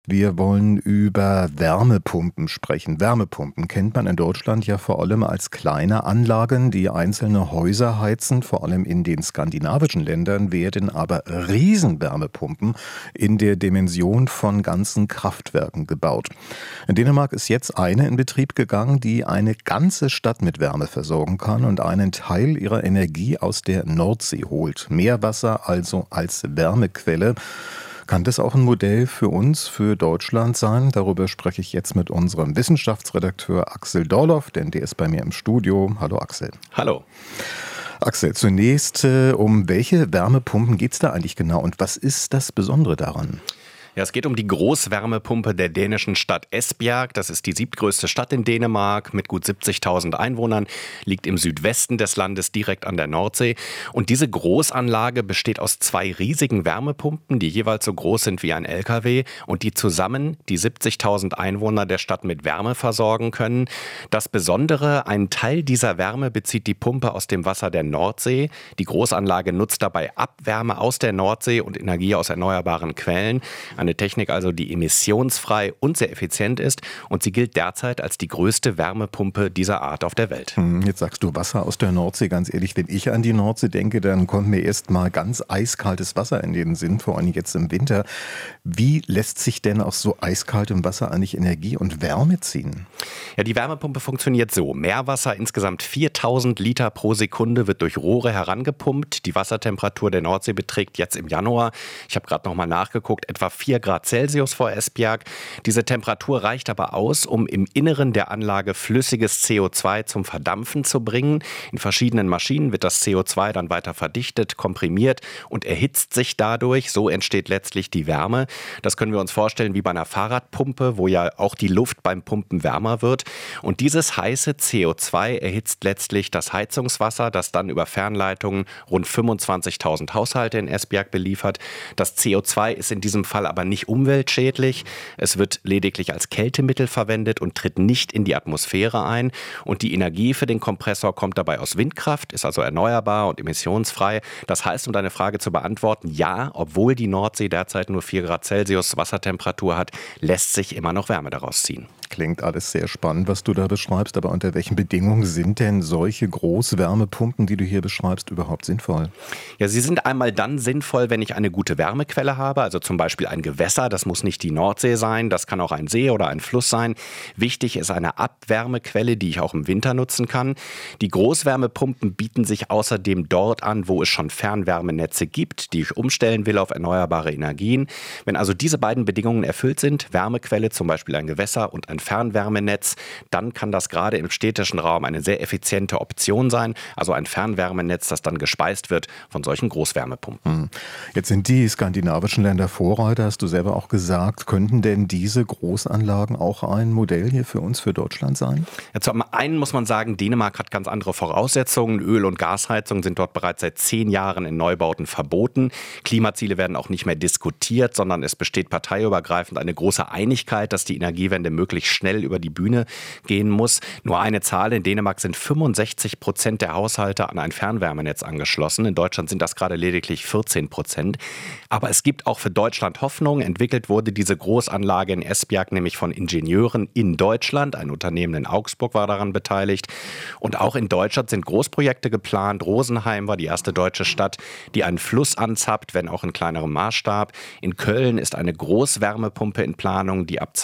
Wir wollen über Wärmepumpen sprechen. Wärmepumpen kennt man in Deutschland ja vor allem als kleine Anlagen, die einzelne Häuser heizen. Vor allem in den skandinavischen Ländern werden aber Riesenwärmepumpen in der Dimension von ganzen Kraftwerken gebaut. In Dänemark ist jetzt eine in Betrieb gegangen, die eine ganze Stadt mit Wärme versorgen kann und einen Teil ihrer Energie aus der Nordsee holt. Meerwasser also als Wärmequelle. Kann das auch ein Modell für uns, für Deutschland sein? Darüber spreche ich jetzt mit unserem Wissenschaftsredakteur Axel Dorloff, denn der ist bei mir im Studio. Hallo Axel. Hallo. Axel, zunächst, um welche Wärmepumpen geht es da eigentlich genau und was ist das Besondere daran? Ja, es geht um die Großwärmepumpe der dänischen Stadt Esbjerg. Das ist die siebtgrößte Stadt in Dänemark mit gut 70.000 Einwohnern, liegt im Südwesten des Landes direkt an der Nordsee. Und diese Großanlage besteht aus zwei riesigen Wärmepumpen, die jeweils so groß sind wie ein LKW und die zusammen die 70.000 Einwohner der Stadt mit Wärme versorgen können. Das Besondere, einen Teil dieser Wärme bezieht die Pumpe aus dem Wasser der Nordsee. Die Großanlage nutzt dabei Abwärme aus der Nordsee und Energie aus erneuerbaren Quellen. Eine Technik also, die emissionsfrei und sehr effizient ist und sie gilt derzeit als die größte Wärmepumpe dieser Art auf der Welt. Jetzt sagst du Wasser aus der Nordsee. Ganz ehrlich, wenn ich an die Nordsee denke, dann kommt mir erst mal ganz eiskaltes Wasser in den Sinn, vor allem jetzt im Winter. Wie lässt sich denn aus so eiskaltem Wasser eigentlich Energie und Wärme ziehen? Ja, die Wärmepumpe funktioniert so. Meerwasser, insgesamt 4.000 Liter pro Sekunde, wird durch Rohre herangepumpt. Die Wassertemperatur der Nordsee beträgt jetzt im Januar, ich habe gerade noch mal nachgeguckt, etwa 4 Grad Celsius vor Esbjerg. Diese Temperatur reicht aber aus, um im Inneren der Anlage flüssiges CO2 zum Verdampfen zu bringen. In verschiedenen Maschinen wird das CO2 dann weiter verdichtet, komprimiert und erhitzt sich dadurch. So entsteht letztlich die Wärme. Das können wir uns vorstellen wie bei einer Fahrradpumpe, wo ja auch die Luft beim Pumpen wärmer wird. Und dieses heiße CO2 erhitzt letztlich das Heizungswasser, das dann über Fernleitungen rund 25.000 Haushalte in Esbjerg beliefert. Das CO2 ist in diesem Fall aber nicht umweltschädlich. Es wird lediglich als Kältemittel verwendet und tritt nicht in die Atmosphäre ein. Und die Energie für den Kompressor kommt dabei aus Windkraft, ist also erneuerbar und emissionsfrei. Das heißt, um deine Frage zu beantworten, ja, obwohl die Nordsee derzeit nur 4 Grad Celsius Wassertemperatur hat, lässt sich immer noch Wärme daraus ziehen. Klingt alles sehr spannend, was du da beschreibst, aber unter welchen Bedingungen sind denn solche Großwärmepumpen, die du hier beschreibst, überhaupt sinnvoll? Ja, sie sind einmal dann sinnvoll, wenn ich eine gute Wärmequelle habe, also zum Beispiel ein Gewässer, das muss nicht die Nordsee sein, das kann auch ein See oder ein Fluss sein. Wichtig ist eine Abwärmequelle, die ich auch im Winter nutzen kann. Die Großwärmepumpen bieten sich außerdem dort an, wo es schon Fernwärmenetze gibt, die ich umstellen will auf erneuerbare Energien. Wenn also diese beiden Bedingungen erfüllt sind, Wärmequelle, zum Beispiel ein Gewässer und ein Fernwärmenetz, dann kann das gerade im städtischen Raum eine sehr effiziente Option sein, also ein Fernwärmenetz, das dann gespeist wird von solchen Großwärmepumpen. Jetzt sind die skandinavischen Länder Vorreiter, hast du selber auch gesagt. Könnten denn diese Großanlagen auch ein Modell hier für uns, für Deutschland sein? Ja, zum einen muss man sagen, Dänemark hat ganz andere Voraussetzungen. Öl- und Gasheizungen sind dort bereits seit 10 Jahren in Neubauten verboten. Klimaziele werden auch nicht mehr diskutiert, sondern es besteht parteiübergreifend eine große Einigkeit, dass die Energiewende möglichst schnell über die Bühne gehen muss. Nur eine Zahl: In Dänemark sind 65% der Haushalte an ein Fernwärmenetz angeschlossen. In Deutschland sind das gerade lediglich 14%. Aber es gibt auch für Deutschland Hoffnung. Entwickelt wurde diese Großanlage in Esbjerg nämlich von Ingenieuren in Deutschland. Ein Unternehmen in Augsburg war daran beteiligt. Und auch in Deutschland sind Großprojekte geplant. Rosenheim war die erste deutsche Stadt, die einen Fluss anzapft, wenn auch in kleinerem Maßstab. In Köln ist eine Großwärmepumpe in Planung, die ab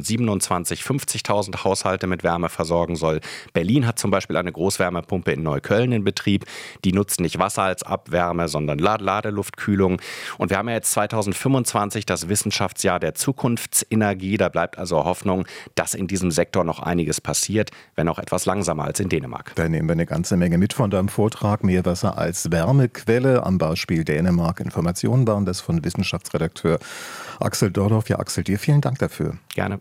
2027 50.000 Haushalte mit Wärme versorgen soll. Berlin hat zum Beispiel eine Großwärmepumpe in Neukölln in Betrieb. Die nutzt nicht Wasser als Abwärme, sondern Ladeluftkühlung. Und wir haben ja jetzt 2025 das Wissenschaftsjahr der Zukunftsenergie. Da bleibt also Hoffnung, dass in diesem Sektor noch einiges passiert, wenn auch etwas langsamer als in Dänemark. Da nehmen wir eine ganze Menge mit von deinem Vortrag. Meerwasser als Wärmequelle am Beispiel Dänemark. Informationen waren das von Wissenschaftsredakteur Axel Dorloff. Ja, Axel, dir vielen Dank dafür. Gerne.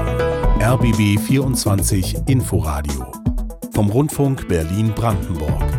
RBB 24 Inforadio vom Rundfunk Berlin-Brandenburg.